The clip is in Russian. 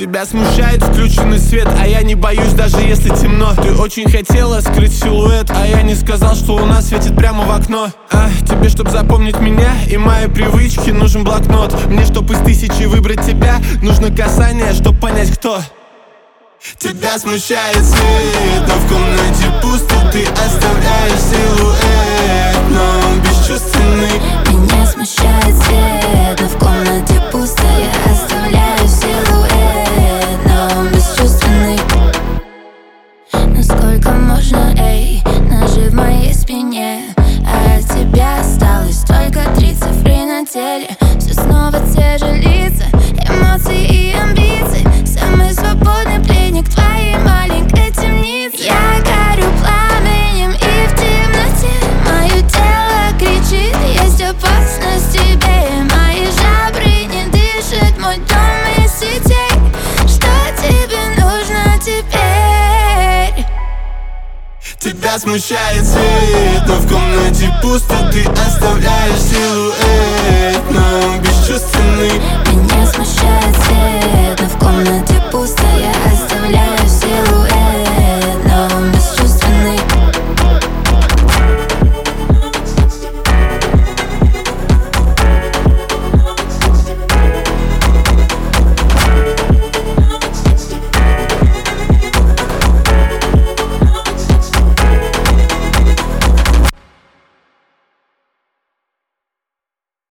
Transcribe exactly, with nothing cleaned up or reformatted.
Тебя смущает включенный свет, а я не боюсь, даже если темно. Ты очень хотела скрыть силуэт, а я не сказал, что луна светит прямо в окно. А тебе, чтоб запомнить меня и мои привычки, нужен блокнот. Мне, чтоб из тысячи выбрать тебя, нужно касание, чтоб понять, кто. Тебя смущает свет, но в комнате пусто. Ты оставляешь силуэт, но он бесчувственный. Меня смущает свет, но в комнате пусто. Я оставляю силуэт, но он бесчувственный. Но сколько можно, эй, ножи в моей спине, а от тебя осталось только три цифры на теле. Все снова те же лица, эмоции и амбиции. Самый свободный пленник твоей маленькой темницы. Я горю пламенем и в темноте мое тело кричит: есть опасность тебе. Мои жабры не дышат, мой дом из сетей. Что тебе нужно теперь? Тебя смущает свет, но в комнате пусто. Ты оставляешь силуэт, но он бесчувственный.